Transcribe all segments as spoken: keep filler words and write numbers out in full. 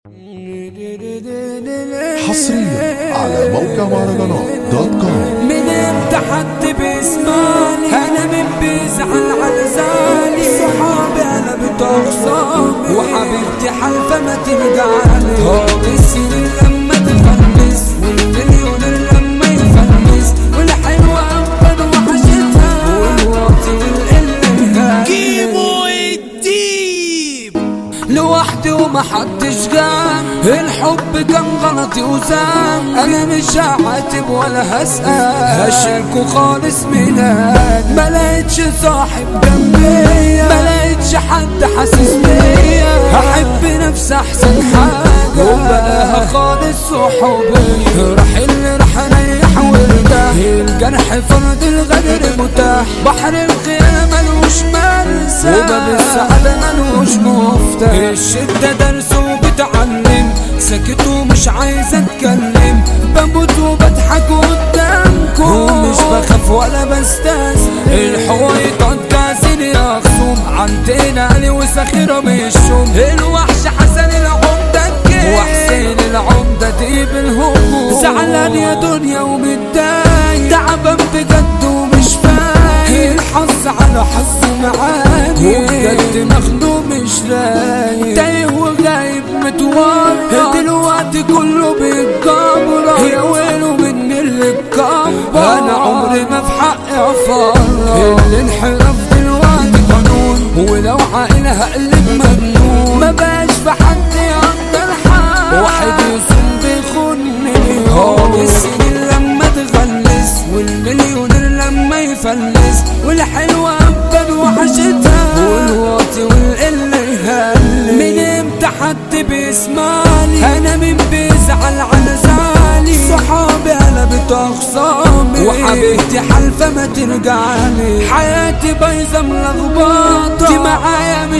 حصريا على موقع مهرجانات دوت كوم. من امتى حد بيسمعني؟ انا من بيزعل على زعلي، صحابي انا بتخصامي، وحبيبتي حالفه ما ترجعلي. هو السنين لما تفلس والمليون لما يفلس، والحلوه ابدا وحشتها والواطي والقله جيبوا الديب لوحدي ومحدش جام. الحب كان غلطي وزام، انا مش هعاتب ولا هسأل، هشيلكوا خالص ميلاد. ملقتش صاحب جنبيا، ملقتش حد حاسس بيا، هحب نفسي احسن حاجة وبلاها خالص صحوبية. راح اللي راح اريح وارتاح، الجرح فرد الغدر متاح، بحر الخيانة ملوش مرسى، وباب السعادة ملوش مفتاح. الشدة درس وبتعلم، سكت ومش عايز اتكلم، بموت وبضحك قدامكم، ومش بخاف ولا بستسلم. الحويطات جازين يا خصوم، عندنا علي وسخيرة مش شوم، الوحش حسن العمدة الجيل، وحسين العمدة ديب الهموم. زعلان يا دنيا ومتضايق، تعبان بجد ومش فايق، الحظ على حظ معاني، وبجد مخنوق مش رايق، تايه وغايب متورط، دلوقتي كله بيتجبر، يا ويله من اللي اتكبر. انا عمري ما في حقي افرط، الانحراف دلوقتي قانون، ولو عاقل هقلب مجنون، ما بقاش في حد يقدر حق، واحد يصوم بيخونني. هو السنين لما تغلس والمليون لما يفلس، والحلوة ابد وحشتها والواطي والقلة يهلس. من امتى حد بيسمعني؟ انا مين بيزعل على زعلي، صحابي قلبت اخصامي، وحبيبتي حالفه ما ترجعلي. حياتي بايظه ملخبطه، دي معايا مش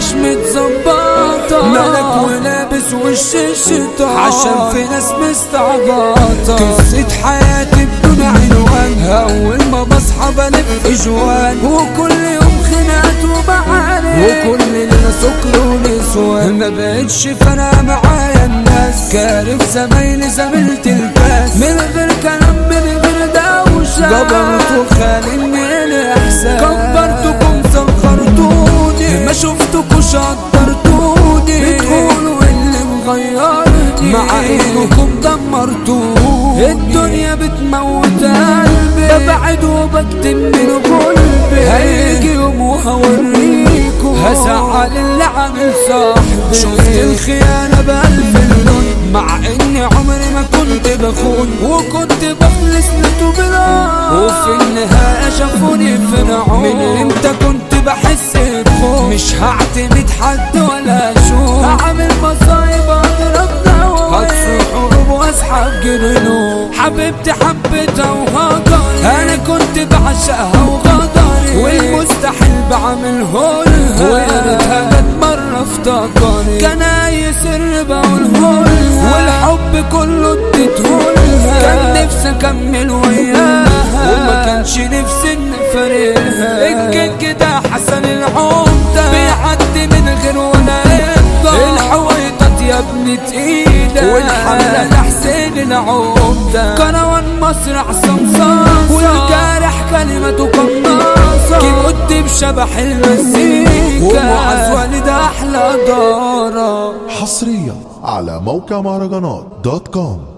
متظبطه، ملك ولابس وش الشيطان، عشان في ناس مستعبطه. قصه حياتي بدون عنوان، اول ما بصحى بلف اجوان، وكل يوم خناقات ومعارك، وكل ليله سكر ونسوان. ما بقتش فارقه معايا الناس، كارف زمايلي زميلة الكاس، من غير كلام من غير دوشه، جبرت وخالي من الاحساس. كبرتكم صغرتوني، ما شفتكوش قدرتوني، بتقولوا اللي مغيرني، مع انكم دمرتوني. الدنيا بتموت قلبي، ببعد وبكتم من قلبي، هيجي يوم وهوريكم، هزعل اللي عامل صاحبي. شفت الخيانة بألف اللون، مع اني عمري ما كنت بخون، وكنت بخلص لتوبلان، وفي النهاية شافوني فرعون. من امتى كنت بحس بخوف، مش هعتمد حد ولا اشوف، هعمل مصايب اضرب دوا، هتصيح حروب واسحب جنون. حبيبتي حبيتها وهجري، انا كنت بعشقها وغدري، والمستحيل بعمله لها، ويا ريتها جت مرة افتكرت. كان اي سر بقولهولها، والحب كله اديتهولها، كان نفسي اكمل وياها، وما كانش نفسي نفارقها. الكيك كده حسن العمدة، بيعدي من غير ولا يرضى، الحويطات يا ابن تقيلة، والحملة لحسين العمدة، كروان مسرح صمصاصة، والجارح كلمته قناصة، كيموت بشبح المزيكا، ومعز والد احلى دارة. حصريا على موقع مهرجانات دوت كوم.